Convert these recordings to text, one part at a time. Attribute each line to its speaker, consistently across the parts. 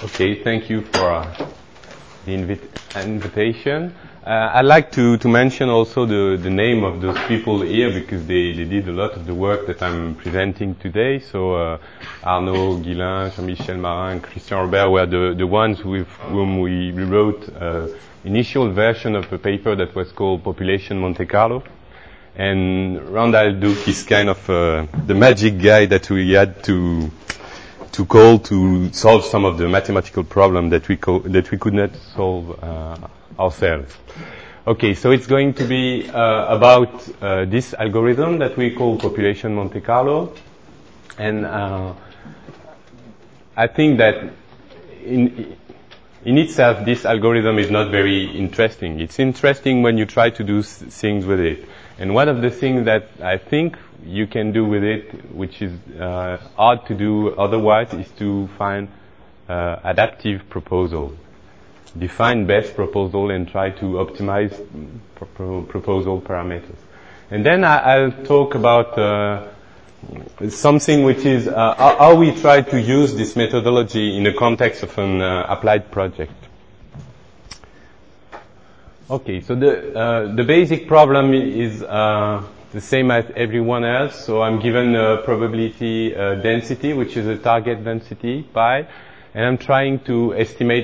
Speaker 1: Okay, thank you for the invitation. I'd like to mention also the name of those people here because they did a lot of the work that I'm presenting today. So Arnaud Guillain, Jean-Michel Marin, and Christian Robert were the ones with whom we wrote initial version of a paper that was called Population Monte Carlo. And Randall Duke is kind of the magic guy that we had to call to solve some of the mathematical problem that we could not solve ourselves. Okay, so it's going to be about this algorithm that we call Population Monte Carlo, and I think that in itself this algorithm is not very interesting. It's interesting when you try to do things with it. And one of the things that I think you can do with it, which is hard to do otherwise, is to find adaptive proposal. Define best proposal and try to optimize proposal parameters. And then I'll talk about something which is how we try to use this methodology in the context of an applied project. Okay, so the basic problem is the same as everyone else. So I'm given a probability density, which is a target density pi, and I'm trying to estimate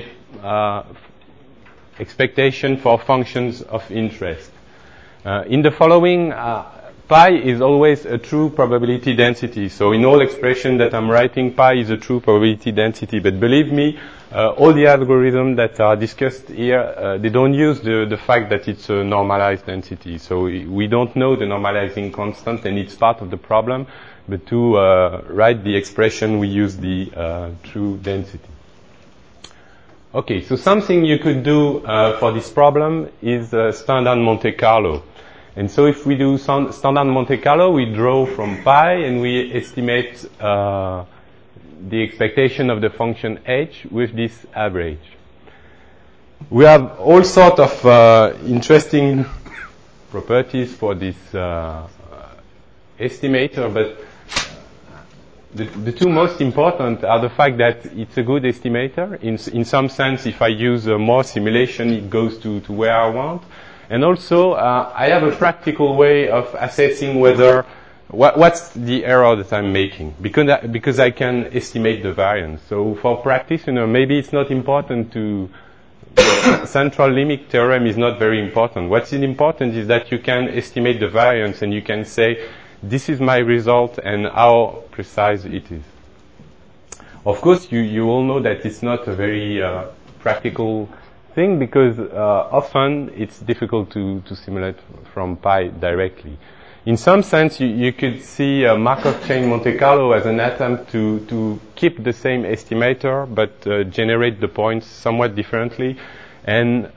Speaker 1: expectation for functions of interest. In the following, pi is always a true probability density. So in all expression that I'm writing, pi is a true probability density. But believe me, all the algorithms that are discussed here, they don't use the fact that it's a normalized density. So we don't know the normalizing constant, and it's part of the problem. But to write the expression, we use the true density. Okay, so something you could do for this problem is standard Monte Carlo. And so if we do standard Monte Carlo, we draw from pi and we estimate the expectation of the function h with this average. We have all sorts of interesting properties for this estimator, but the two most important are the fact that it's a good estimator. In some sense, if I use more simulation, it goes to where I want. And also, I have a practical way of assessing whether what's the error that I'm making, because I can estimate the variance. So for practitioner, maybe it's not important to central limit theorem is not very important. What's important is that you can estimate the variance and you can say, this is my result and how precise it is. Of course, you all know that it's not a very practical thing because often it's difficult to simulate from pi directly. In some sense, you could see Markov chain Monte Carlo as an attempt to keep the same estimator but generate the points somewhat differently, and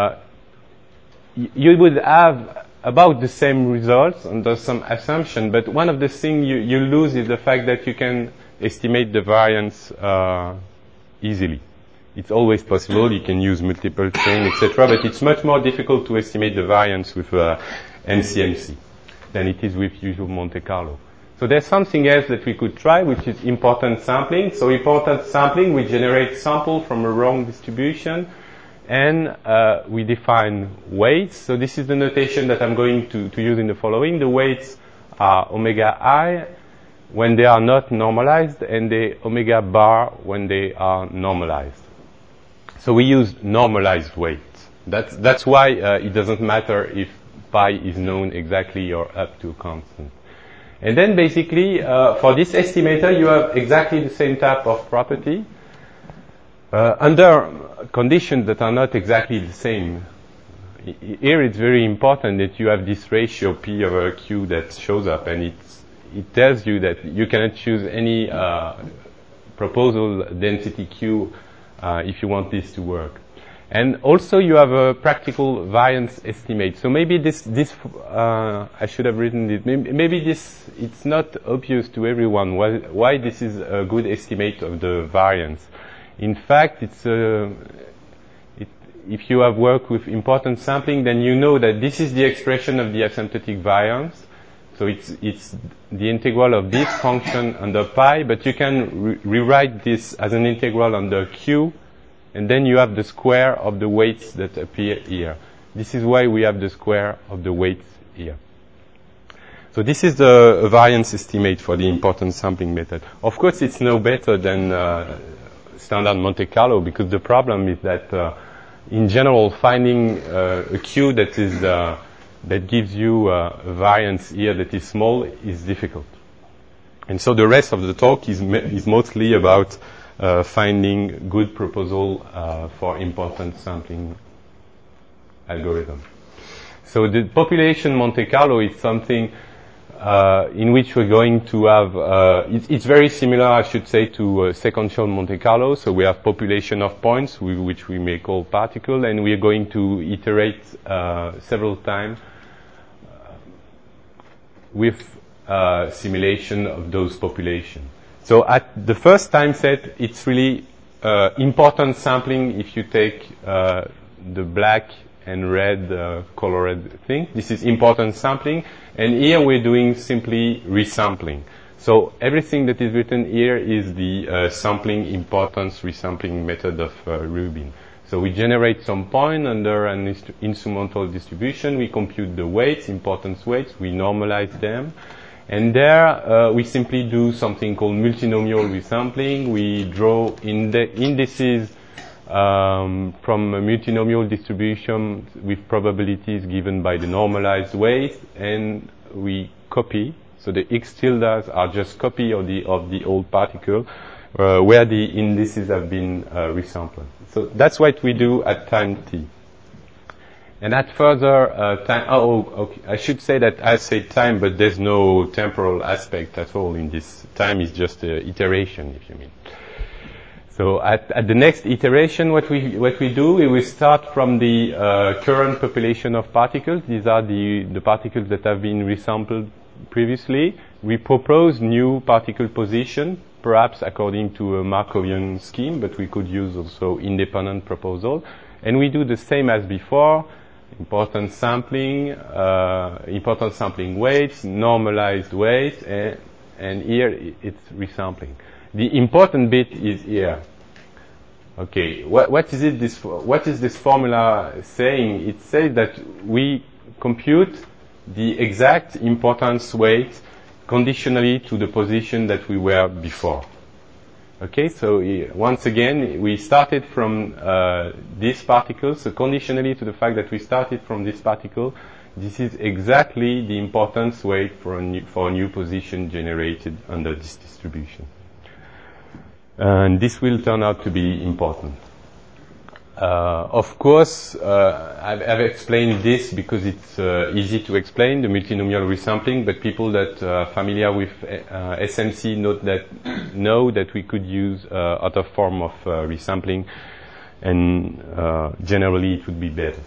Speaker 1: you would have about the same results under some assumption, but one of the things you lose is the fact that you can estimate the variance easily. It's always possible, you can use multiple chain, etc., but it's much more difficult to estimate the variance with MCMC than it is with usual Monte Carlo. So there's something else that we could try, which is important sampling. So important sampling, we generate sample from a wrong distribution, and we define weights. So this is the notation that I'm going to use in the following. The weights are omega I when they are not normalized, and the omega bar when they are normalized. So we use normalized weights. That's why it doesn't matter if pi is known exactly or up to a constant. And then basically, for this estimator, you have exactly the same type of property under conditions that are not exactly the same. Here it's very important that you have this ratio P over Q that shows up, and it tells you that you cannot choose any proposal density Q if you want this to work. And also you have a practical variance estimate. So maybe this I should have written it. Maybe it's not obvious to everyone why this is a good estimate of the variance. In fact, if you have worked with important sampling, then you know that this is the expression of the asymptotic variance. So it's the integral of this function under pi, but you can rewrite this as an integral under Q and then you have the square of the weights that appear here. This is why we have the square of the weights here. So this is the variance estimate for the importance sampling method. Of course, it's no better than standard Monte Carlo, because the problem is that in general, finding a Q that is that gives you a variance here that is small is difficult. And so the rest of the talk is mostly about finding good proposal for importance sampling algorithm. So the population Monte Carlo is something in which we're going to have, it's very similar, I should say, to sequential Monte Carlo. So we have population of points, which we may call particle, and we are going to iterate several times with simulation of those populations. So at the first time set, it's really importance sampling if you take the black and red colored thing. This is importance sampling. And here we're doing simply resampling. So everything that is written here is the sampling importance resampling method of Rubin. So we generate some point under an instrumental distribution. We compute the weights, importance weights. We normalize them. And there we simply do something called multinomial resampling. We draw indices from a multinomial distribution with probabilities given by the normalized weight, and we copy. So the x tildes are just copy of the old particle where the indices have been resampled. So that's what we do at time t. And at further time, okay, I should say that I say time, but there's no temporal aspect at all in this. Time is just an iteration, if you mean. So at the next iteration, what we do, we will start from the current population of particles. These are the particles that have been resampled previously. We propose new particle position, perhaps according to a Markovian scheme, but we could use also independent proposal. And we do the same as before: importance sampling weights, normalized weights, and here it's resampling. The important bit is here. Okay, what is this formula saying? It says that we compute the exact importance weight conditionally to the position that we were before. Okay, so once again, we started from this particle, so conditionally to the fact that we started from this particle, this is exactly the importance weight for a new position generated under this distribution. And this will turn out to be important. Of course, I've explained this because it's easy to explain, the multinomial resampling, but people that are familiar with SMC know that we could use other form of resampling, and generally it would be better.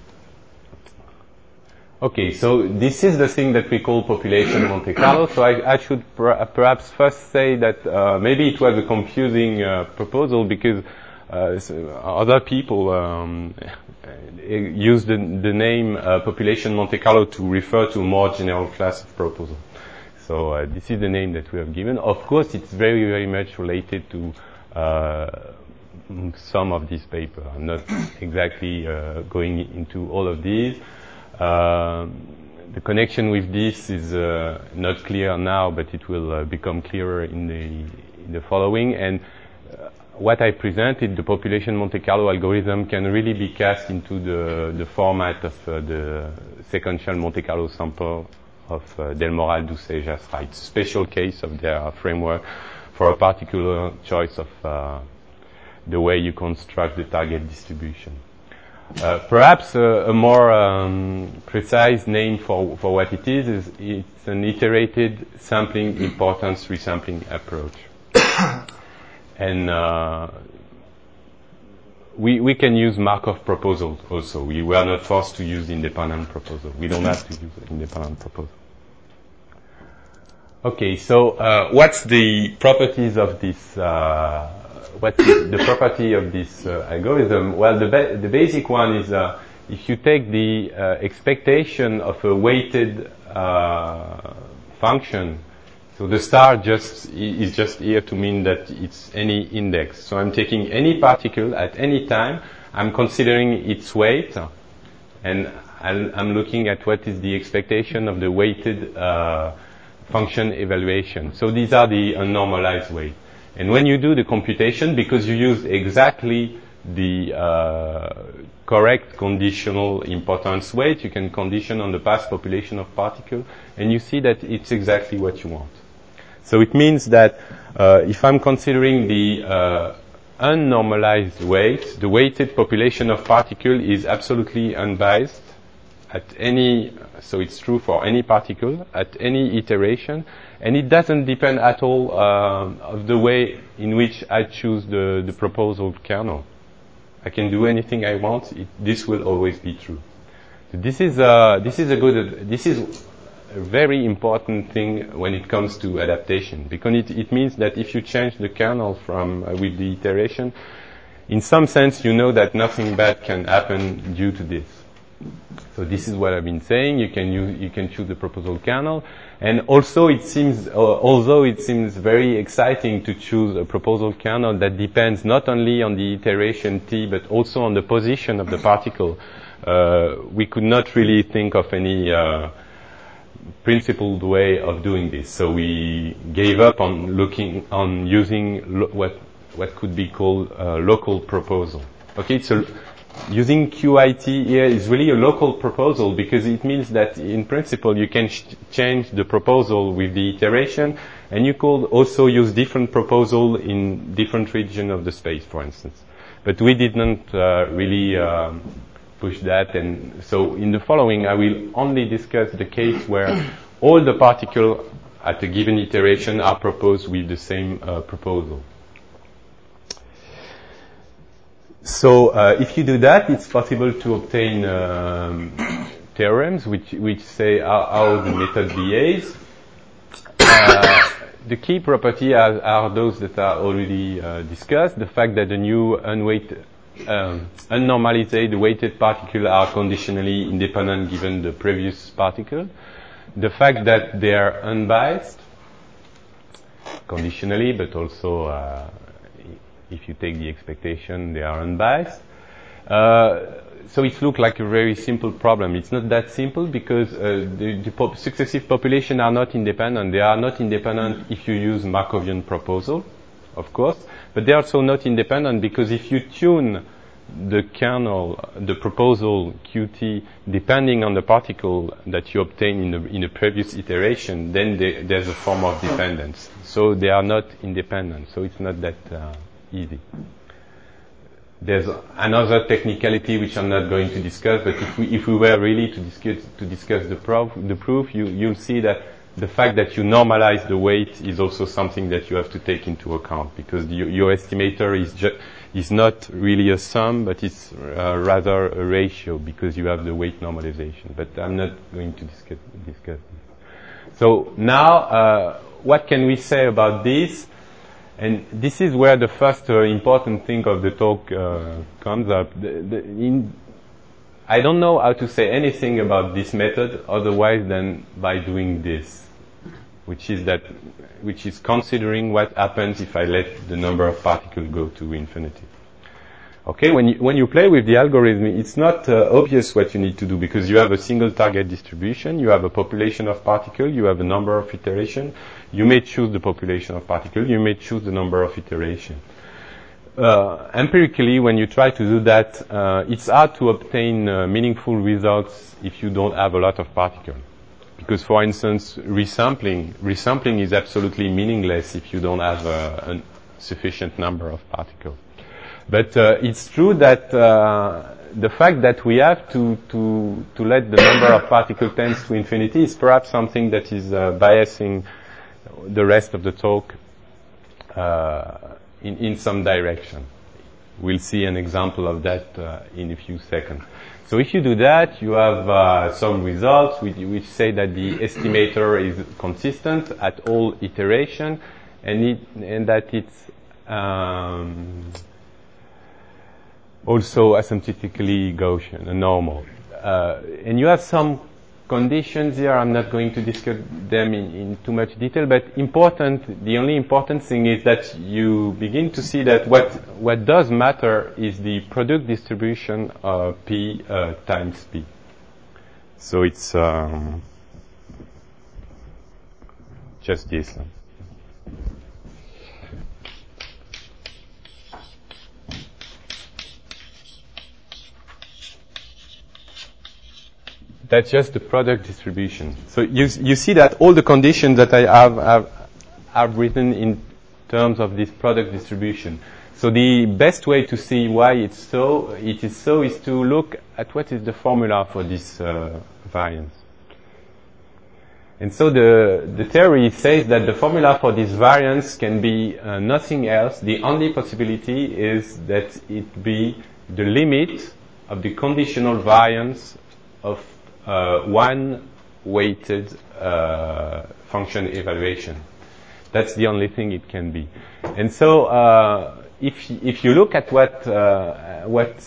Speaker 1: Okay, so this is the thing that we call population Monte Carlo. So I should perhaps first say that maybe it was a confusing proposal because other people use the name population Monte Carlo to refer to a more general class of proposal. So this is the name that we have given. Of course, it's very, very much related to some of this paper. I'm not exactly going into all of these. The connection with this is not clear now, but it will become clearer in the following. And what I presented, the population Monte Carlo algorithm, can really be cast into the format of the sequential Monte Carlo sample of Delmoral, Doucet, Jastra. It's a special case of their framework for a particular choice of the way you construct the target distribution. Perhaps a more precise name for what it is it's an iterated sampling importance resampling approach. And we can use Markov proposal also. We were not forced to use independent proposal. We don't have to use independent proposal. Okay, so what's the properties of this? What is the property of this algorithm? Well, the basic one is if you take the expectation of a weighted function So the star is just here to mean that it's any index. So I'm taking any particle at any time, I'm considering its weight, and I'm looking at what is the expectation of the weighted function evaluation. So these are the unnormalized weight. And when you do the computation, because you use exactly the correct conditional importance weight, you can condition on the past population of particles, and you see that it's exactly what you want. So it means that if I'm considering the unnormalized weight, the weighted population of particle is absolutely unbiased at any, so it's true for any particle at any iteration, and it doesn't depend at all of the way in which I choose the proposal kernel. I can do anything I want. This will always be true. So this is a very important thing when it comes to adaptation, because it means that if you change the kernel from with the iteration, in some sense you know that nothing bad can happen due to this. So this is what I've been saying. You can choose the proposal kernel, and also it seems, although it seems very exciting to choose a proposal kernel that depends not only on the iteration t but also on the position of the particle, we could not really think of any principled way of doing this. So we gave up on using what could be called a local proposal. Okay, so using QIT here is really a local proposal, because it means that in principle you can change the proposal with the iteration, and you could also use different proposal in different region of the space, for instance. But we didn't really push that, and so in the following I will only discuss the case where all the particles at a given iteration are proposed with the same proposal. So if you do that, it's possible to obtain theorems which say how the method behaves. The key properties are those that are already discussed. The fact that the new unnormalized weighted particles are conditionally independent given the previous particle. The fact that they are unbiased conditionally, but also if you take the expectation, they are unbiased. So it looks like a very simple problem. It's not that simple, because the successive populations are not independent. They are not independent if you use Markovian proposal, of course, but they are also not independent because if you tune the kernel, the proposal Qt, depending on the particle that you obtain in the previous iteration, then there's a form of dependence. So they are not independent. So it's not that easy. There's another technicality which I'm not going to discuss, but if we were really to discuss the proof, you'll see that the fact that you normalize the weight is also something that you have to take into account, because your estimator is not really a sum, but it's rather a ratio, because you have the weight normalization. But I'm not going to discuss this. So now, what can we say about this? And this is where the first important thing of the talk comes up. I don't know how to say anything about this method otherwise than by doing this, which is considering what happens if I let the number of particles go to infinity. Okay, when you play with the algorithm, it's not obvious what you need to do, because you have a single target distribution, you have a population of particles, you have a number of iterations. You may choose the population of particles, you may choose the number of iterations. Empirically, when you try to do that, it's hard to obtain meaningful results if you don't have a lot of particles. Because, for instance, resampling is absolutely meaningless if you don't have a sufficient number of particles. But it's true that the fact that we have to let the number of particles tend to infinity is perhaps something that is biasing the rest of the talk in some direction. We'll see an example of that in a few seconds. So if you do that, you have some results which say that the estimator is consistent at all iteration, and that it's also asymptotically Gaussian, a normal. And you have some conditions here. I'm not going to discuss them in too much detail, but the only important thing is that you begin to see that what does matter is the product distribution of P times P. So it's just this. That's just the product distribution. So you see that all the conditions that I have written in terms of this product distribution. So the best way to see why it is so is to look at what is the formula for this variance. And so the theory says that the formula for this variance can be nothing else. The only possibility is that it be the limit of the conditional variance of one weighted function evaluation. That's the only thing it can be. And so if you look at what the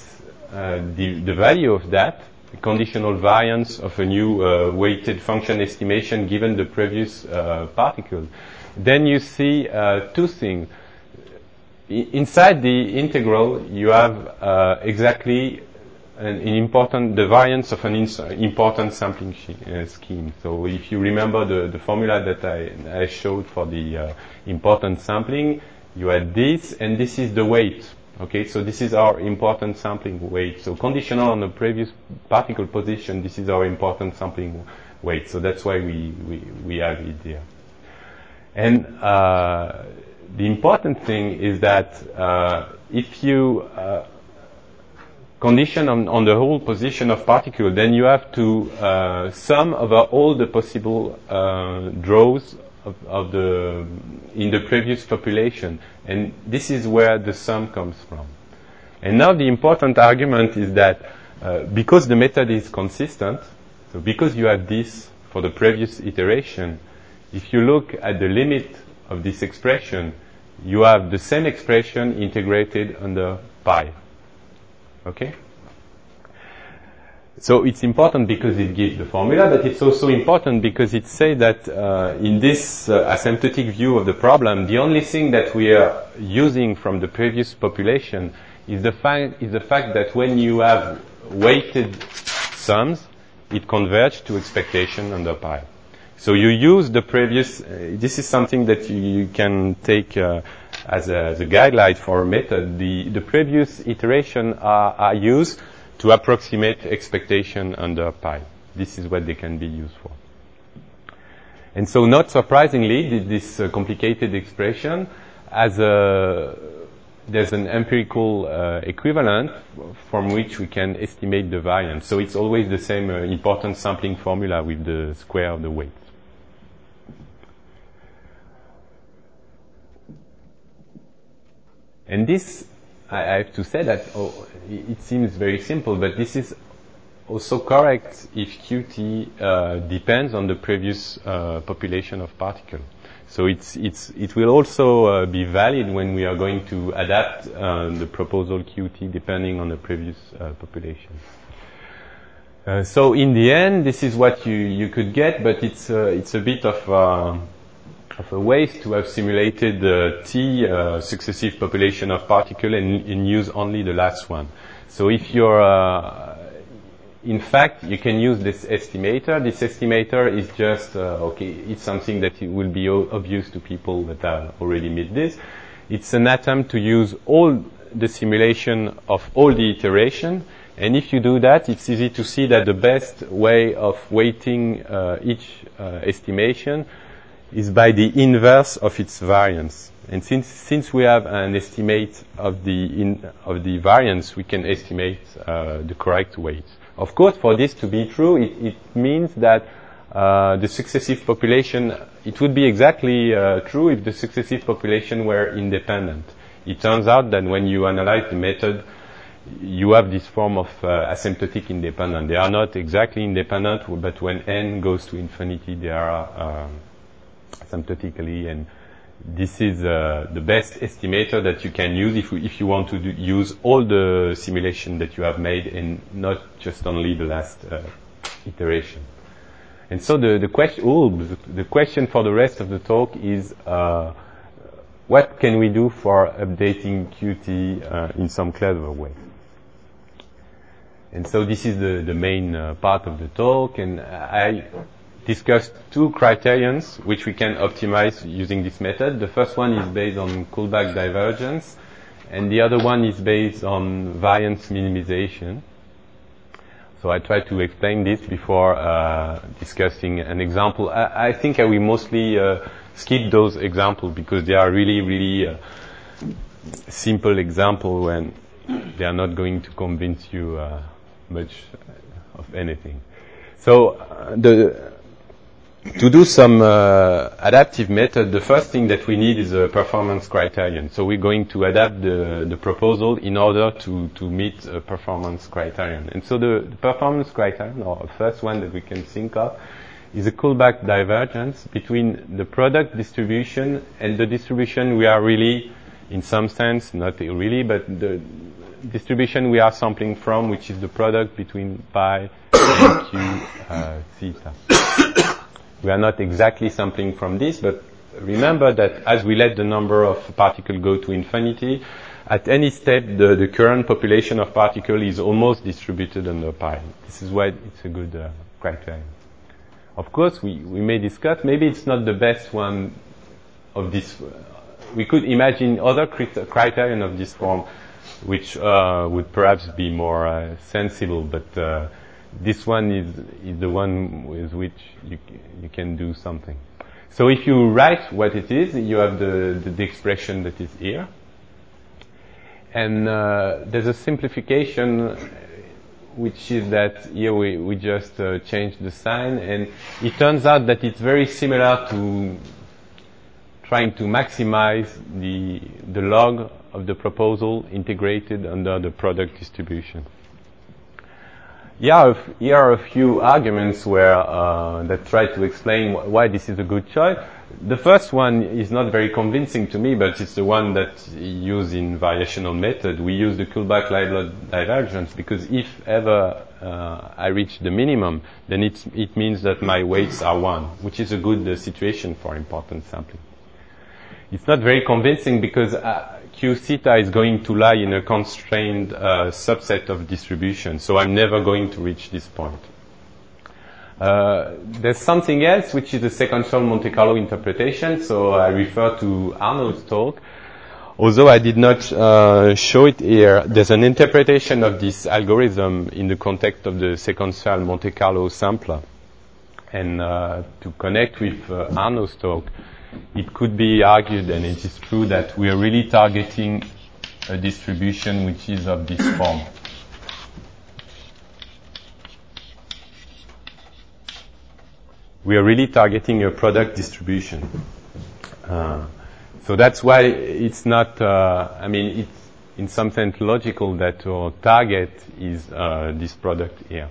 Speaker 1: value of that, the conditional variance of a new weighted function estimation given the previous particle, then you see two things. Inside the integral, you have exactly the variance of an important sampling scheme. So if you remember the formula that I showed for the important sampling, you had this, and this is the weight. Okay, so this is our important sampling weight. So conditional on the previous particle position, this is our important sampling weight. So that's why we have it there. And the important thing is that if you condition on the whole position of particle, then you have to sum over all the possible draws in the previous population, and this is where the sum comes from. And now the important argument is that because the method is consistent, so because you have this for the previous iteration, if you look at the limit of this expression, you have the same expression integrated under pi. Okay? So it's important because it gives the formula, but it's also important because it says that in this asymptotic view of the problem, the only thing that we are using from the previous population is the fact that when you have weighted sums, it converges to expectation under pi. So you use the previous, this is something that you can take as a guideline for a method. The previous iteration are used to approximate expectation under pi. This is what they can be used for. And so not surprisingly, this complicated expression there's an empirical equivalent from which we can estimate the variance. So it's always the same important sampling formula with the square of the weight. And this, I have to say that it seems very simple, but this is also correct if Qt depends on the previous population of particle. So it will also be valid when we are going to adapt the proposal Qt depending on the previous population. So in the end, this is what you could get, but it's a bit of a waste to have simulated the T successive population of particle and use only the last one. So if you're, in fact, you can use this estimator. This estimator is just, it's something that it will be obvious to people that have already made this. It's an attempt to use all the simulation of all the iteration. And if you do that, it's easy to see that the best way of weighting each estimation is by the inverse of its variance. And since we have an estimate of the variance, we can estimate the correct weight. Of course, for this to be true, it means that the successive population, it would be exactly true if the successive population were independent. It turns out that when you analyze the method, you have this form of asymptotic independence. They are not exactly independent, but when n goes to infinity, they are asymptotically, and this is the best estimator that you can use if you want to use all the simulation that you have made and not just only the last iteration. And so the question for the rest of the talk is what can we do for updating Qt in some clever way? And so this is the main part of the talk, and I discussed two criterions which we can optimize using this method. The first one is based on callback divergence, and the other one is based on variance minimization. So I try to explain this before discussing an example. I think I will mostly skip those examples because they are really simple examples and they are not going to convince you much of anything. So to do some adaptive method, the first thing that we need is a performance criterion. So we're going to adapt the proposal in order to meet a performance criterion. And so the performance criterion, or the first one that we can think of, is a callback divergence between the product distribution and the distribution we are really, in some sense, not really, but the distribution we are sampling from, which is the product between pi and q theta. We are not exactly sampling from this, but remember that as we let the number of particles go to infinity, at any step the current population of particles is almost distributed under pi. This is why it's a good criterion. Of course, we may discuss, maybe it's not the best one of this. We could imagine other criterion of this form, which would perhaps be more sensible, but this one is the one with which you can do something. So if you write what it is, you have the expression that is here. And there's a simplification, which is that here we just change the sign, and it turns out that it's very similar to trying to maximize the log of the proposal integrated under the product distribution. Here are a few arguments where that try to explain why this is a good choice. The first one is not very convincing to me, but it's the one that's used in variational method. We use the callback divergence because if ever I reach the minimum, then it means that my weights are 1, which is a good situation for important sampling. It's not very convincing because Q theta is going to lie in a constrained subset of distribution, so I'm never going to reach this point. There's something else, which is a sequential Monte Carlo interpretation, so I refer to Arnold's talk. Although I did not show it here, there's an interpretation of this algorithm in the context of the sequential Monte Carlo sampler. And to connect with Arnold's talk, it could be argued, and it is true, that we are really targeting a distribution which is of this form. We are really targeting a product distribution. So that's why it's not, it's in some sense logical that our target is this product here.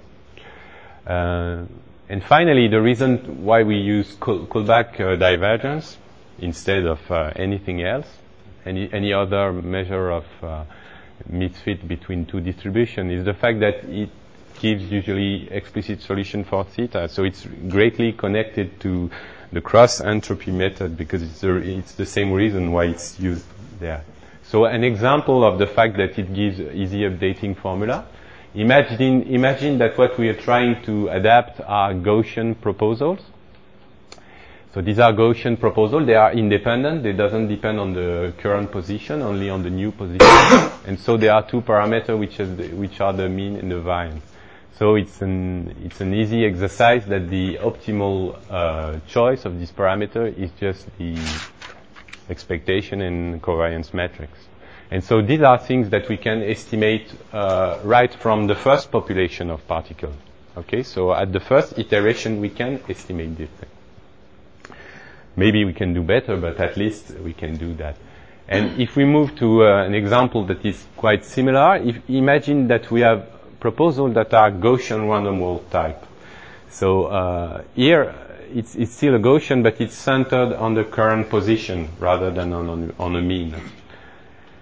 Speaker 1: And finally, the reason why we use callback divergence instead of anything else, any other measure of misfit between two distributions, is the fact that it gives usually explicit solution for theta. So it's greatly connected to the cross entropy method because it's the same reason why it's used there. So an example of the fact that it gives easy updating formula. Imagine that what we are trying to adapt are Gaussian proposals. So these are Gaussian proposals. They are independent. They doesn't depend on the current position, only on the new position. And so there are two parameters which are the mean and the variance. So it's an easy exercise that the optimal choice of this parameter is just the expectation and covariance matrix. And so these are things that we can estimate right from the first population of particles. Okay, so at the first iteration we can estimate this thing. Maybe we can do better, but at least we can do that. And if we move to an example that is quite similar, imagine that we have proposals that are Gaussian random walk type. So here it's still a Gaussian, but it's centered on the current position rather than on a mean.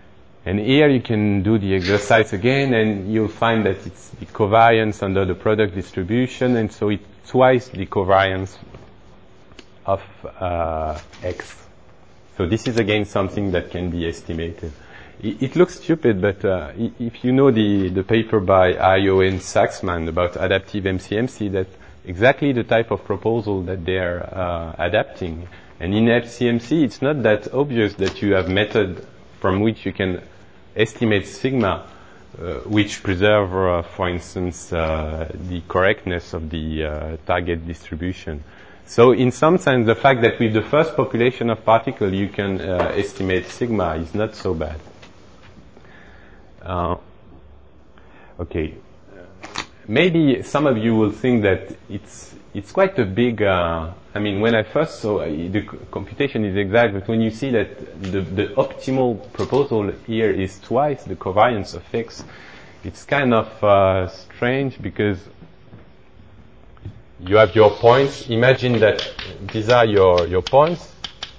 Speaker 1: And here you can do the exercise again, and you'll find that it's the covariance under the product distribution, and so it's twice the covariance of X. So this is again something that can be estimated. It looks stupid, but if you know the paper by Ayo and Saxman about adaptive MCMC, that's exactly the type of proposal that they're adapting. And in FCMC, it's not that obvious that you have method from which you can estimate sigma, which preserve, for instance, the correctness of the target distribution. So in some sense, the fact that with the first population of particles you can estimate sigma is not so bad. Okay. Maybe some of you will think that it's quite a big, I mean, when I first saw the computation is exact, but when you see that the optimal proposal here is twice the covariance of X, it's kind of strange because you have your points. Imagine that these are your points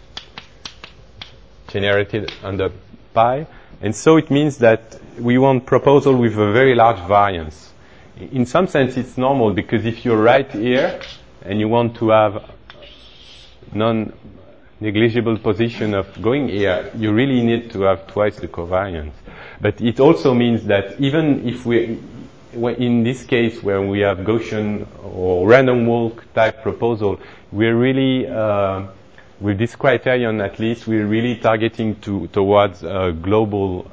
Speaker 1: generated under pi. And so it means that we want proposal with a very large variance. In some sense, it's normal because if you're right here and you want to have non-negligible position of going here, you really need to have twice the covariance. But it also means that even if in this case where we have Gaussian or random walk type proposal, we're really, with this criterion at least, we're really targeting towards global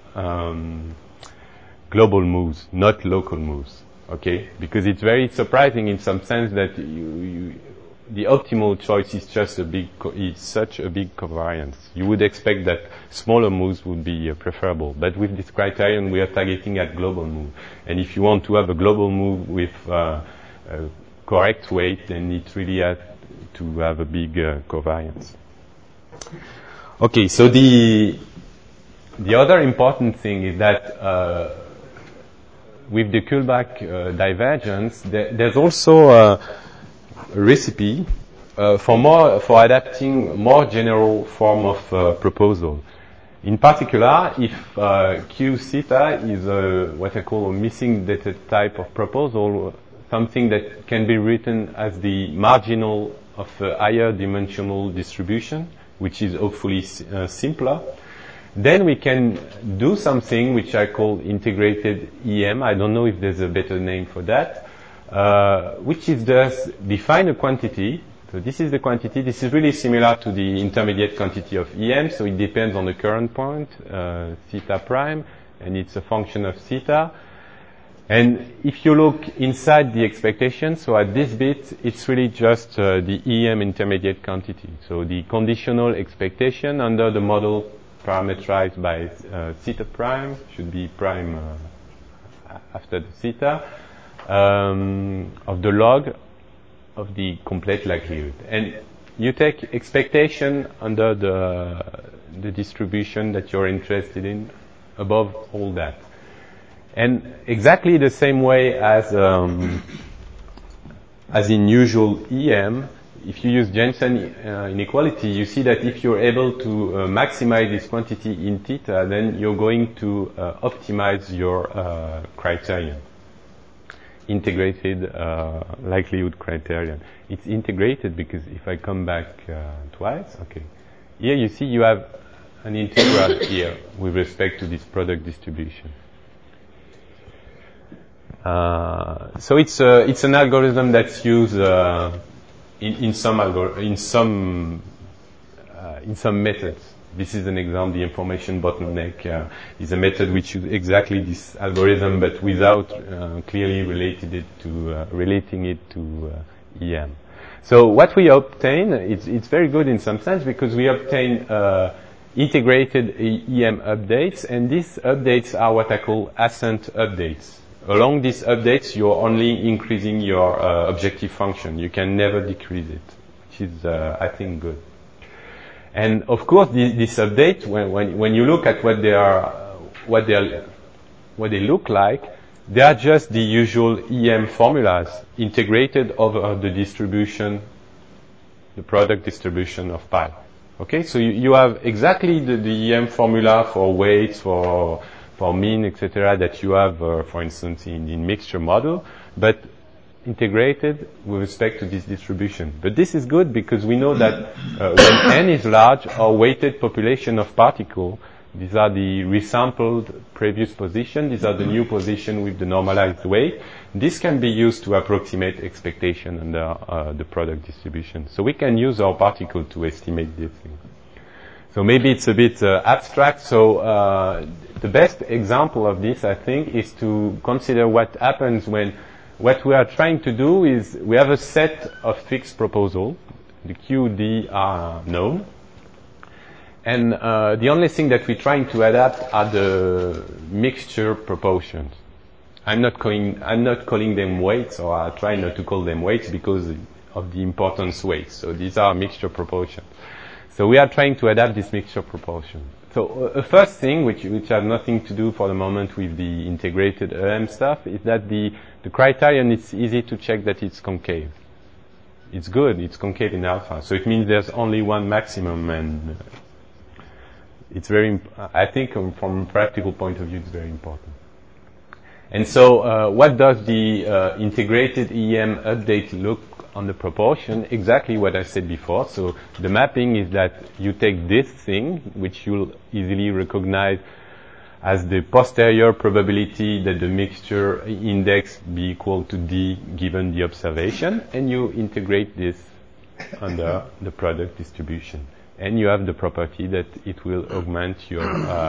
Speaker 1: moves, not local moves. Okay, because it's very surprising in some sense that the optimal choice is just such a big covariance. You would expect that smaller moves would be preferable, but with this criterion we are targeting at global move. And if you want to have a global move with a correct weight, then it really has to have a big covariance. Okay, so the other important thing is that with the Kullback divergence, there's also a recipe for adapting more general form of proposal. In particular, if Q theta is what I call a missing data type of proposal, something that can be written as the marginal of a higher dimensional distribution, which is hopefully simpler, then we can do something which I call integrated EM. I don't know if there's a better name for that, which is just define a quantity. So this is the quantity. This is really similar to the intermediate quantity of EM. So it depends on the current point, theta prime, and it's a function of theta. And if you look inside the expectation, so at this bit, it's really just the EM intermediate quantity. So the conditional expectation under the model parameterized by theta prime should be prime after the theta of the log of the complete likelihood. And you take expectation under the distribution that you're interested in above all that. And exactly the same way as in usual EM, if you use Jensen inequality, you see that if you're able to maximize this quantity in theta, then you're going to optimize your criterion, integrated likelihood criterion. It's integrated because if I come back twice, okay, here you see you have an integral here with respect to this product distribution. So it's an algorithm that's used in some methods. This is an example. The information bottleneck is a method which uses exactly this algorithm, but without clearly relating it to EM. So what we obtain, it's very good in some sense because we obtain integrated EM updates, and these updates are what I call ascent updates. Along these updates, you're only increasing your objective function. You can never decrease it, which is, I think, good. And of course, this update, when you look at what they look like, they are just the usual EM formulas integrated over the distribution, the product distribution of pi. Okay, so you have exactly the EM formula for weights, for mean, etc., that you have, for instance, in mixture model, but integrated with respect to this distribution. But this is good because we know that when n is large, our weighted population of particle, these are the resampled previous position, these are the new position with the normalized weight. This can be used to approximate expectation under the product distribution. So we can use our particle to estimate this thing. So maybe it's a bit abstract. So the best example of this, I think, is to consider what happens when what we are trying to do is we have a set of fixed proposal. The Q, D are known. And the only thing that we're trying to adapt are the mixture proportions. I'm not calling them weights, or I try not to call them weights because of the importance weights. So these are mixture proportions. So we are trying to adapt this mixture proportion. So a first thing, which has nothing to do for the moment with the integrated EM stuff, is that the criterion, it's easy to check that it's concave. It's good, it's concave in alpha. So it means there's only one maximum, and it's very, I think from a practical point of view, it's very important. And so what does the integrated EM update look on the proportion? Exactly what I said before. So the mapping is that you take this thing, which you'll easily recognize as the posterior probability that the mixture index be equal to D given the observation, and you integrate this under the product distribution. And you have the property that it will augment your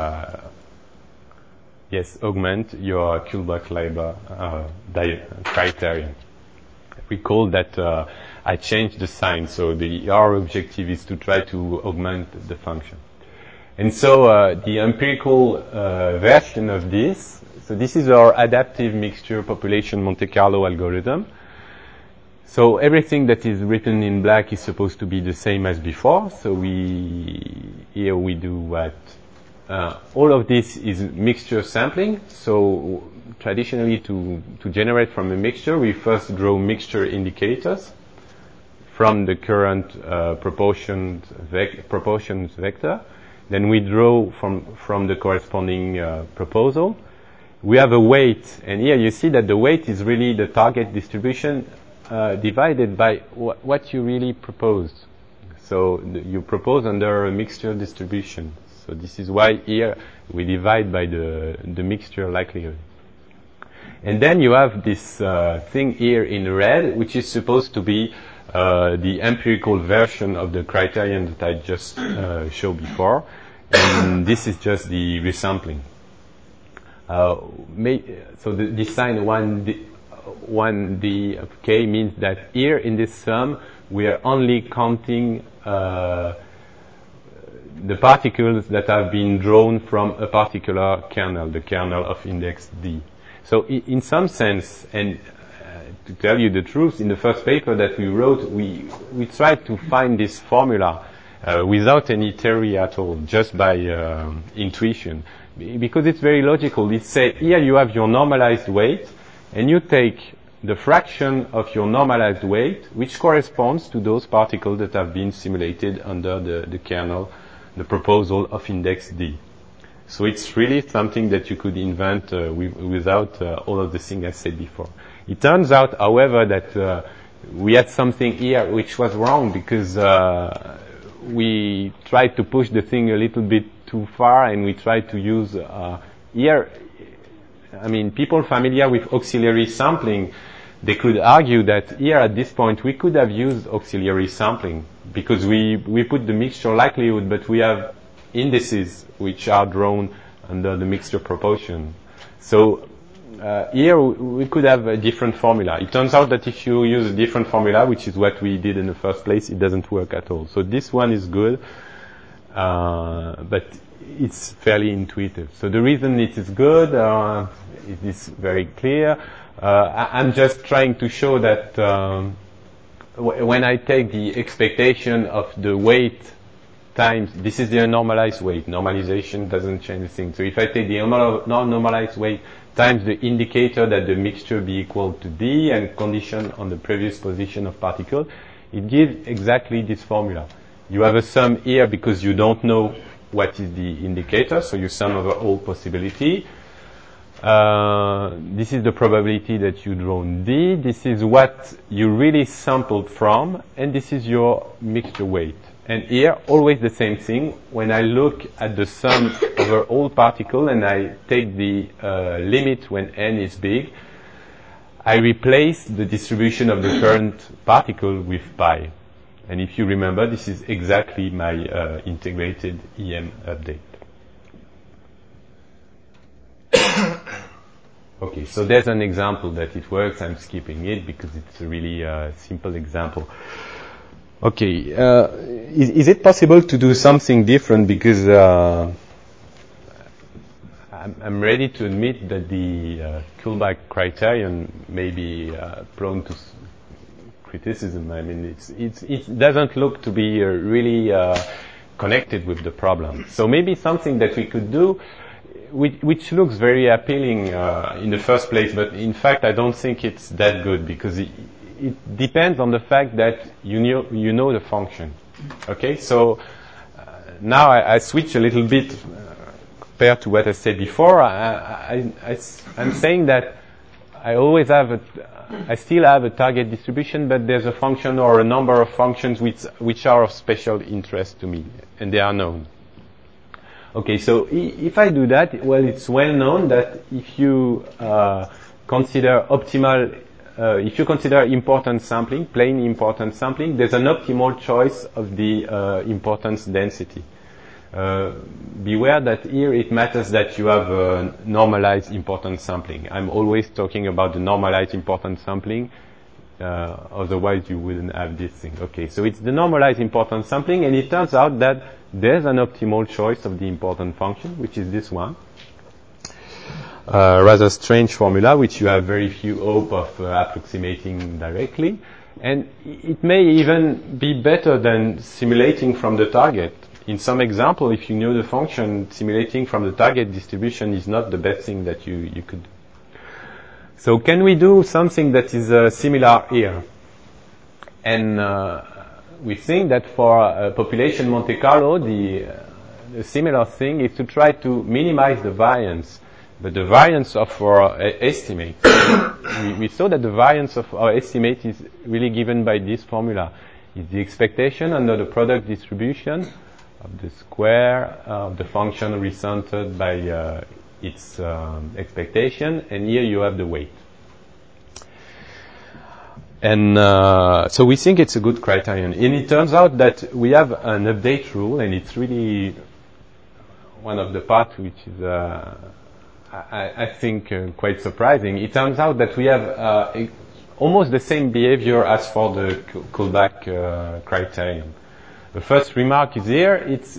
Speaker 1: Kullback-Leibler criterion. Recall that I changed the sign, so our objective is to try to augment the function. And so the empirical version of this, so this is our adaptive mixture population Monte Carlo algorithm. So everything that is written in black is supposed to be the same as before. So here we do what? All of this is mixture sampling. So traditionally to generate from a mixture, we first draw mixture indicators from the current proportions vector. Then we draw from the corresponding proposal. We have a weight, and here you see that the weight is really the target distribution divided by what you really proposed. So you propose under a mixture distribution. So this is why here we divide by the mixture likelihood. And then you have this thing here in red, which is supposed to be the empirical version of the criterion that I just showed before. And this is just the resampling. So the sign 1D of K means that here in this sum, we are only counting the particles that have been drawn from a particular kernel, the kernel of index D. So in some sense, and to tell you the truth, in the first paper that we wrote, we tried to find this formula without any theory at all, just by intuition. Because it's very logical. It says here you have your normalized weight, and you take the fraction of your normalized weight, which corresponds to those particles that have been simulated under the kernel, the proposal of index D. So it's really something that you could invent without all of the things I said before. It turns out, however, that we had something here which was wrong because we tried to push the thing a little bit too far, and we tried to use here. I mean, people familiar with auxiliary sampling, they could argue that here at this point we could have used auxiliary sampling because we put the mixture likelihood, but we have indices which are drawn under the mixture proportion. So here we could have a different formula. It turns out that if you use a different formula, which is what we did in the first place, it doesn't work at all. So this one is good, but it's fairly intuitive. So the reason it is good, it is very clear. I'm just trying to show that when I take the expectation of the weight times, this is the normalized weight. Normalization doesn't change the thing. So if I take the non-normalized weight times the indicator that the mixture be equal to D and condition on the previous position of particle, it gives exactly this formula. You have a sum here because you don't know what is the indicator, so you sum over all possibility. This is the probability that you draw D. This is what you really sampled from, and this is your mixture weight. And here, always the same thing. When I look at the sum over all particles and I take the limit when n is big, I replace the distribution of the current particle with pi. And if you remember, this is exactly my integrated EM update. Okay, so there's an example that it works. I'm skipping it because it's a really simple example. Okay, is it possible to do something different? Because I'm ready to admit that the Kullback criterion may be prone to criticism. I mean, it doesn't look to be really connected with the problem. So maybe something that we could do, which looks very appealing in the first place, but in fact I don't think it's that good because it depends on the fact that you know the function. Okay, so now I switch a little bit compared to what I said before. I'm saying that I still have a target distribution, but there's a function or a number of functions which are of special interest to me, and they are known. Okay, so if I do that, well, it's well known that if you consider importance sampling, plain importance sampling, there's an optimal choice of the importance density. Beware that here it matters that you have normalized importance sampling. I'm always talking about the normalized importance sampling, otherwise you wouldn't have this thing. Okay, so it's the normalized importance sampling, and it turns out that there's an optimal choice of the important function, which is this one. Rather strange formula, which you have very few hope of approximating directly. And it may even be better than simulating from the target. In some example, if you know the function, simulating from the target distribution is not the best thing that you could do. So can we do something that is similar here? And we think that for population Monte Carlo, the similar thing is to try to minimize the variance. But the variance of our estimate, we saw that the variance of our estimate is really given by this formula. It's the expectation under the product distribution of the square of the function recentered by its expectation, and here you have the weight. And so we think it's a good criterion. And it turns out that we have an update rule, and it's really one of the parts which is, I think, quite surprising. It turns out that we have almost the same behavior as for the Kullback criterion. The first remark is here. It's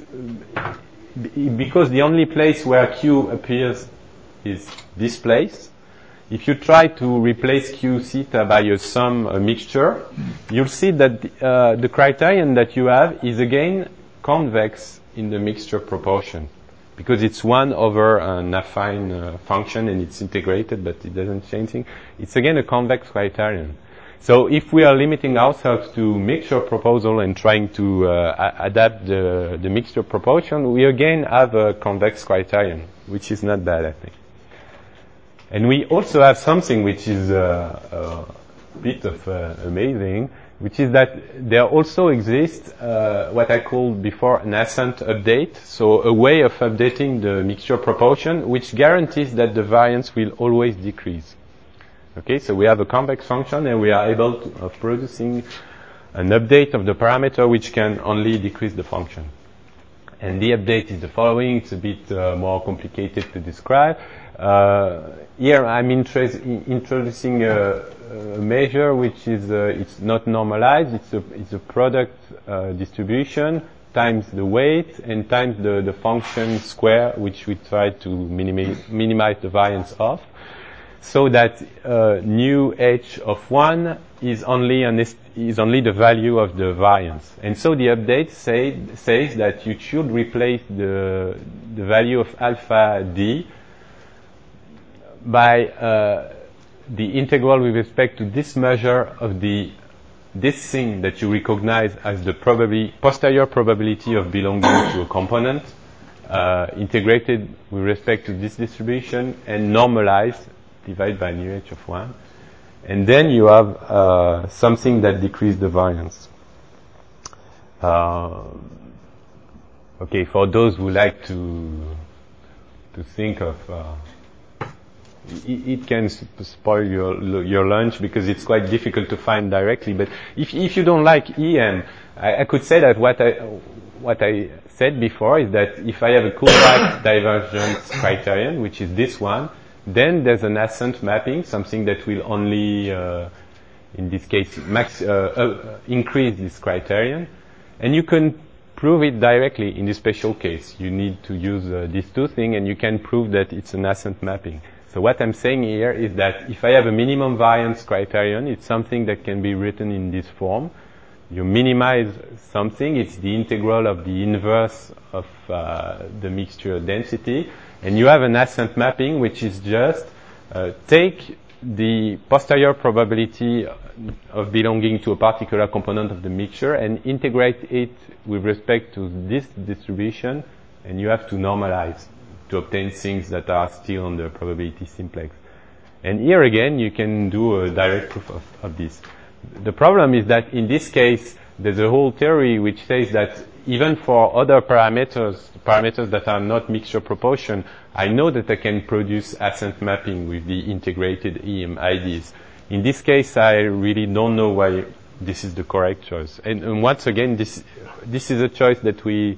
Speaker 1: because the only place where Q appears is this place. If you try to replace Q theta by a mixture, you'll see that the criterion that you have is again convex in the mixture proportion, because it's 1 over an affine function and it's integrated, but it doesn't change anything. It's again a convex criterion. So if we are limiting ourselves to mixture proposal and trying to adapt the mixture proportion, we again have a convex criterion, which is not bad, I think. And we also have something which is a bit of amazing, which is that there also exists what I called before an ascent update, so a way of updating the mixture proportion which guarantees that the variance will always decrease. Okay, so we have a convex function and we are able of producing an update of the parameter which can only decrease the function. And the update is the following. It's a bit more complicated to describe. Here I'm introducing a measure which is it's not normalized. It's a product distribution times the weight and times the function square, which we try to minimize the variance of, so that nu h of 1 is only the value of the variance. And so the update says that you should replace the value of alpha d by the integral with respect to this measure of the this thing that you recognize as the posterior probability of belonging to a component, integrated with respect to this distribution and normalized, divided by nu h of 1. And then you have something that decreases the variance. Okay, for those who like to think of, it can spoil your lunch because it's quite difficult to find directly. But if you don't like EM, I could say that what I said before is that if I have a Coulthard divergence criterion, which is this one, then there's an ascent mapping, something that will only, in this case, increase this criterion. And you can prove it directly in this special case. You need to use these two things, and you can prove that it's an ascent mapping. So what I'm saying here is that if I have a minimum variance criterion, it's something that can be written in this form. You minimize something, it's the integral of the inverse of the mixture density, and you have an ascent mapping, which is just take the posterior probability of belonging to a particular component of the mixture and integrate it with respect to this distribution, and you have to normalize to obtain things that are still on the probability simplex. And here again, you can do a direct proof of this. The problem is that in this case, there's a whole theory which says that even for other parameters that are not mixture proportion, I know that I can produce ascent mapping with the integrated EM IDs. In this case, I really don't know why this is the correct choice. And once again, this is a choice that we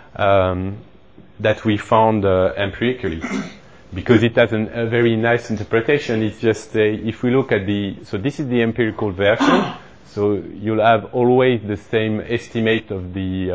Speaker 1: found empirically, because it has a very nice interpretation. It's just if we look at so this is the empirical version. So you'll have always the same estimate of the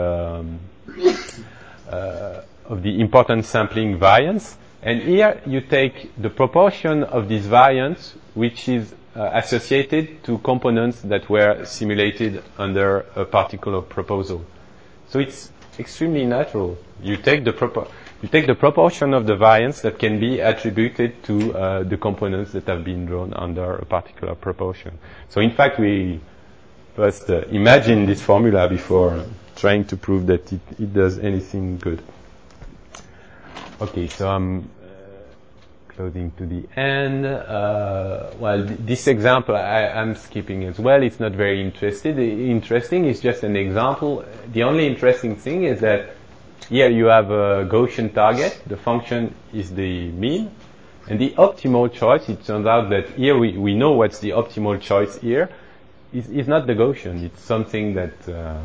Speaker 1: important sampling variance, and here you take the proportion of this variance which is associated to components that were simulated under a particular proposal. So it's extremely natural. You take the proportion of the variance that can be attributed to the components that have been drawn under a particular proportion. So in fact, we first imagine this formula before trying to prove that it does anything good. Okay, so I'm closing to the end. Well, this example I'm skipping as well. It's not very interesting. It's just an example. The only interesting thing is that here you have a Gaussian target. The function is the mean. And the optimal choice, it turns out that here we know what's the optimal choice here. Is not the Gaussian. It's something that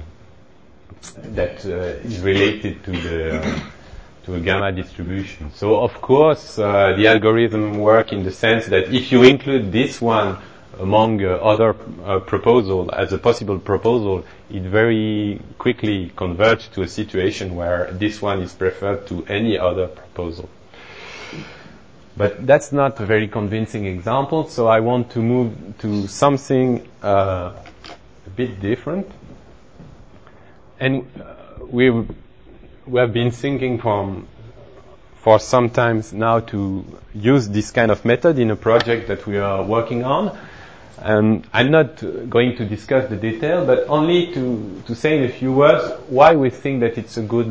Speaker 1: is related to a gamma distribution. So of course the algorithm works in the sense that if you include this one among other proposal as a possible proposal, it very quickly converges to a situation where this one is preferred to any other proposal. But that's not a very convincing example, so I want to move to something a bit different. And we have been thinking for some time now to use this kind of method in a project that we are working on. And I'm not going to discuss the detail, but only to say in a few words why we think that it's a good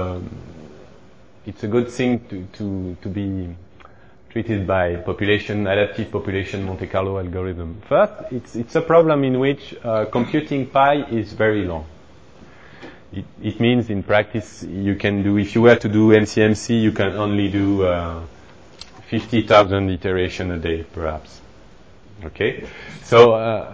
Speaker 1: thing to be treated by adaptive population Monte Carlo algorithm. First, it's a problem in which computing pi is very long. It means in practice you can do, if you were to do MCMC, you can only do 50,000 iterations a day, perhaps. Okay? So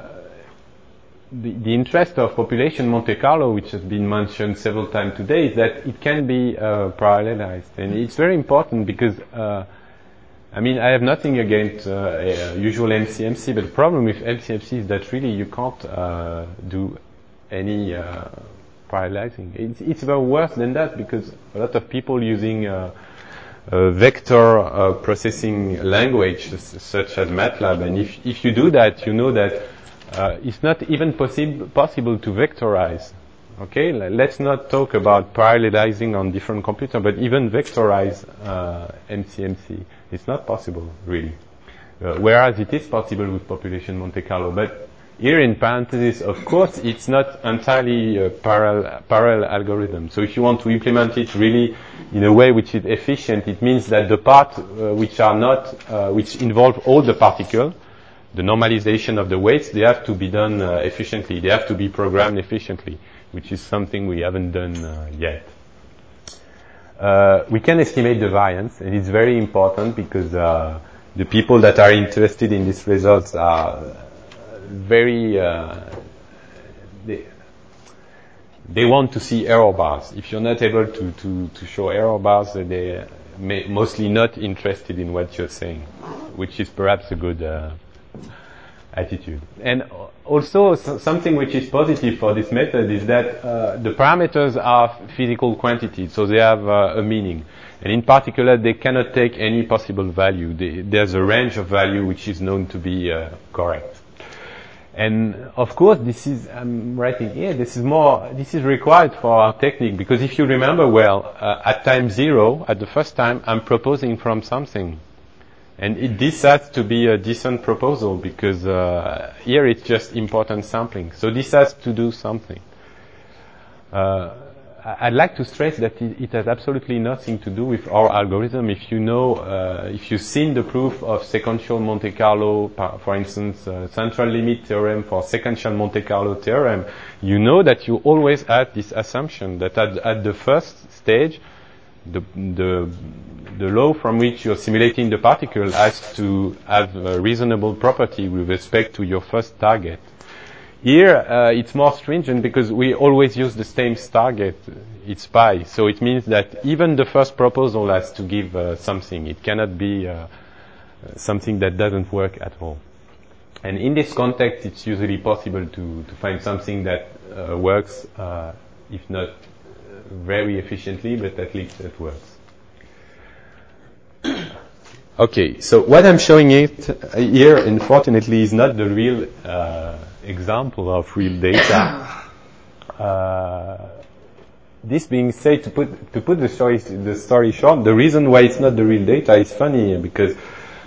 Speaker 1: the interest of population Monte Carlo, which has been mentioned several times today, is that it can be parallelized. And it's very important because I have nothing against usual MCMC, but the problem with MCMC is that really you can't do any parallelizing. It's even worse than that because a lot of people using vector processing language such as MATLAB, and if you do that, you know that it's not even possible to vectorize. Okay, let's not talk about parallelizing on different computers, but even vectorize MCMC. It's not possible, really. Whereas it is possible with population Monte Carlo. But Here in parentheses, of course, it's not entirely a parallel algorithm. So if you want to implement it really in a way which is efficient, it means that the part which are not, which involve all the particles, the normalization of the weights, they have to be done efficiently. They have to be programmed efficiently, which is something we haven't done yet. We can estimate the variance, and it's very important because the people that are interested in these results are very they want to see error bars. If you're not able to show error bars, they mostly not interested in what you're saying, which is perhaps a good attitude. And also something which is positive for this method is that the parameters are physical quantities, so they have a meaning. And in particular, they cannot take any possible value. There's a range of value which is known to be correct. And of course, this is, I'm writing here, this is required for our technique, because if you remember well, at time 0, at the first time, I'm proposing from something. And this has to be a decent proposal, because here it's just important sampling. So this has to do something. I'd like to stress that it has absolutely nothing to do with our algorithm. If you know, if you've seen the proof of sequential Monte Carlo, for instance, central limit theorem for sequential Monte Carlo theorem, you know that you always add this assumption that at the first stage, the law from which you're simulating the particle has to have a reasonable property with respect to your first target. Here, it's more stringent because we always use the same target. It's pi. So it means that even the first proposal has to give something. It cannot be something that doesn't work at all. And in this context, it's usually possible to find something that works, if not very efficiently, but at least it works. Okay, so what I'm showing it here, unfortunately, is not the real example of real data. This being said, to put the story short, the reason why it's not the real data is funny because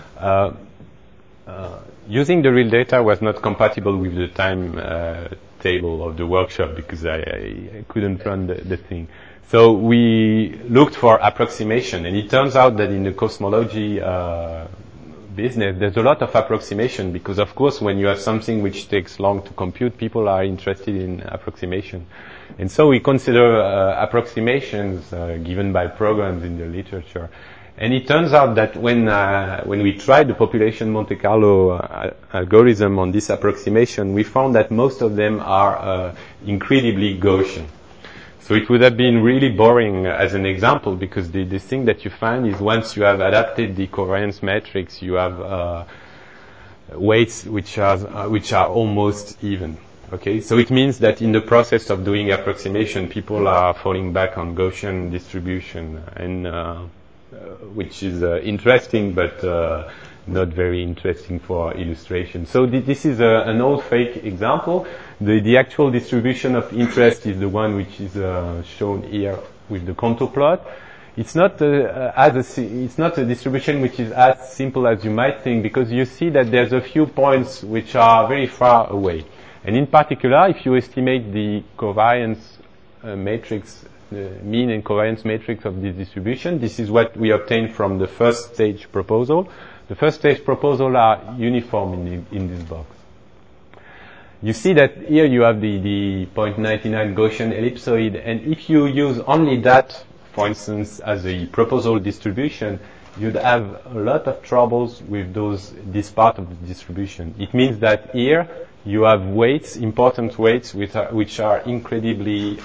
Speaker 1: using the real data was not compatible with the time table of the workshop because I couldn't run the thing. So we looked for approximation, and it turns out that in the cosmology business, there's a lot of approximation because, of course, when you have something which takes long to compute, people are interested in approximation. And so we consider approximations given by programs in the literature. And it turns out that when we tried the population Monte Carlo algorithm on this approximation, we found that most of them are incredibly Gaussian. So it would have been really boring as an example because the thing that you find is once you have adapted the covariance matrix, you have weights which are almost even. Okay, so it means that in the process of doing approximation, people are falling back on Gaussian distribution, and which is interesting, but not very interesting for illustration. So this is an old fake example. The actual distribution of interest is the one which is shown here with the contour plot. It's not it's not a distribution which is as simple as you might think, because you see that there's a few points which are very far away. And in particular, if you estimate the covariance matrix, the mean and covariance matrix of this distribution, this is what we obtained from the first stage proposal. The first stage proposal are uniform in this box. You see that here you have the 0.99 Gaussian ellipsoid, and if you use only that, for instance, as a proposal distribution, you'd have a lot of troubles with this part of the distribution. It means that here you have weights, important weights, which are incredibly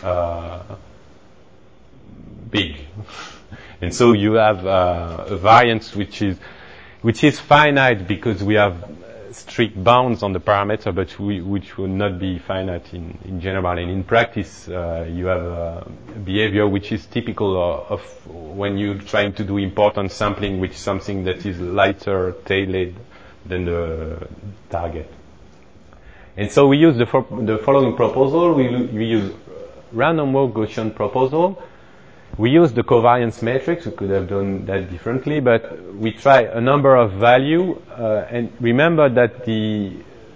Speaker 1: big. And so you have a variance which is finite because we have strict bounds on the parameter, but which will not be finite in general. And in practice, you have a behavior which is typical of when you're trying to do important sampling with something that is lighter tailored than the target. And so we use the following proposal. We use random walk Gaussian proposal. We use the covariance matrix. We could have done that differently, but we try a number of value. And remember that the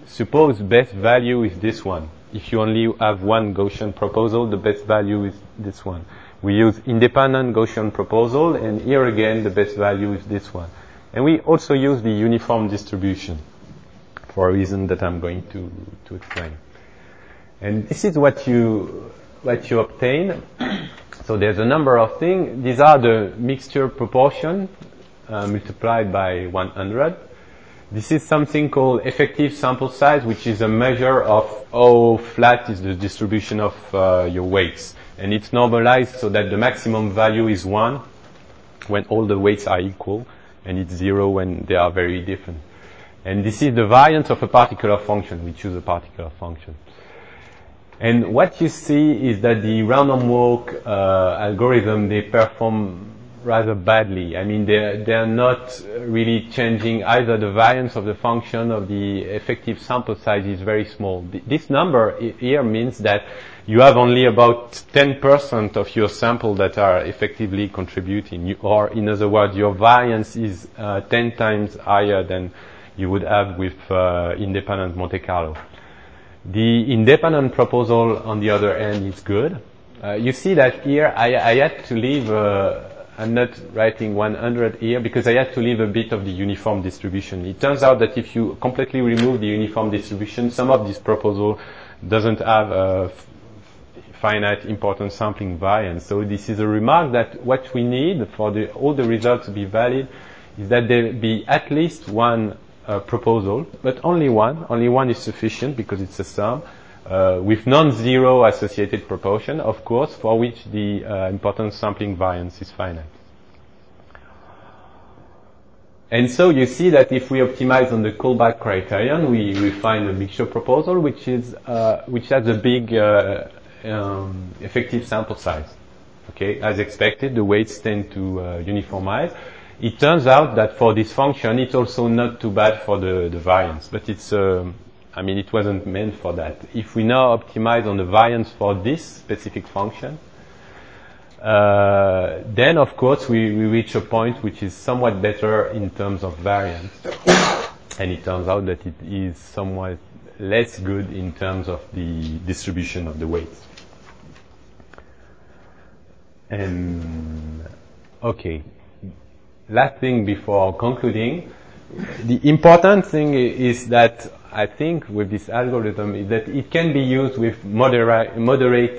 Speaker 1: suppose best value is this one. If you only have one Gaussian proposal, the best value is this one. We use independent Gaussian proposal, and here again, the best value is this one. And we also use the uniform distribution for a reason that I'm going to explain. And this is what you obtain. So there's a number of things. These are the mixture proportion multiplied by 100. This is something called effective sample size, which is a measure of how flat is the distribution of your weights. And it's normalized so that the maximum value is 1 when all the weights are equal, and it's 0 when they are very different. And this is the variance of a particular function. We choose a particular function. And what you see is that the random walk algorithm, they perform rather badly. I mean, they're not really changing either the variance of the function or the effective sample size is very small. This number here means that you have only about 10% of your sample that are effectively contributing, or in other words, your variance is 10 times higher than you would have with independent Monte Carlo. The independent proposal, on the other hand, is good. You see that here I had to leave, I'm not writing 100 here because I had to leave a bit of the uniform distribution. It turns out that if you completely remove the uniform distribution, some of this proposal doesn't have a finite important sampling variance. So this is a remark that what we need for all the results to be valid is that there be at least one proposal, but only one. Only one is sufficient because it's a sum with non-zero associated proportion, of course, for which the important sampling variance is finite. And so you see that if we optimize on the callback criterion, we find a mixture proposal which has a big effective sample size. Okay, as expected, the weights tend to uniformize. It turns out that for this function, it's also not too bad for the variance, but it's, it wasn't meant for that. If we now optimize on the variance for this specific function, then of course we reach a point which is somewhat better in terms of variance. And it turns out that it is somewhat less good in terms of the distribution of the weights. And, okay. Last thing before concluding, the important thing is that I think with this algorithm is that it can be used with moderate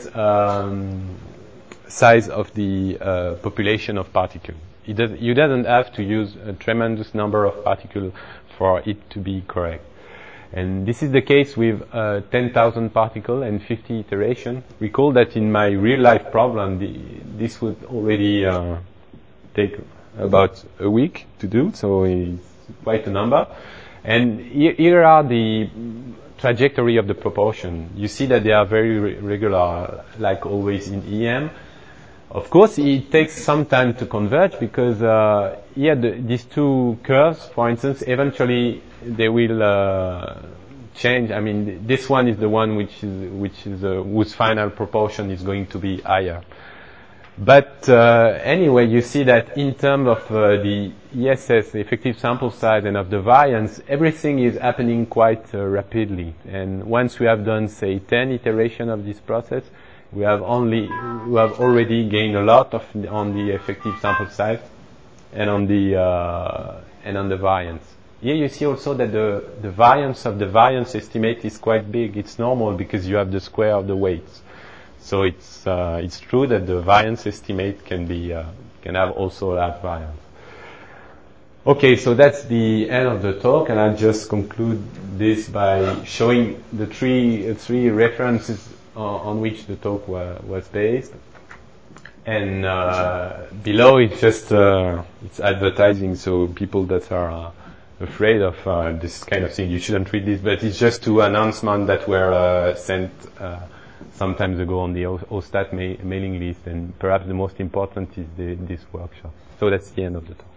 Speaker 1: size of the population of particles. You doesn't have to use a tremendous number of particles for it to be correct. And this is the case with 10,000 particles and 50 iterations. Recall that in my real life problem, this would already take about a week to do, so it's quite a number. And here are the trajectory of the proportion. You see that they are very regular, like always in EM. Of course, it takes some time to converge because here these two curves, for instance, eventually they will change. I mean, this one is the one whose final proportion is going to be higher. But anyway, you see that in terms of the ESS, the effective sample size, and of the variance, everything is happening quite rapidly. And once we have done, say, 10 iterations of this process, we have already gained a lot on the effective sample size and on the variance. Here you see also that the variance of the variance estimate is quite big. It's normal because you have the square of the weights. So it's true that the variance estimate can have also that variance. Okay, so that's the end of the talk, and I'll just conclude this by showing the three references on which the talk was based. And below it's just it's advertising, so people that are afraid of this kind of thing, you shouldn't read this, but it's just two announcements that were sent some time ago on the OSTAT mailing list, and perhaps the most important is this workshop. So that's the end of the talk.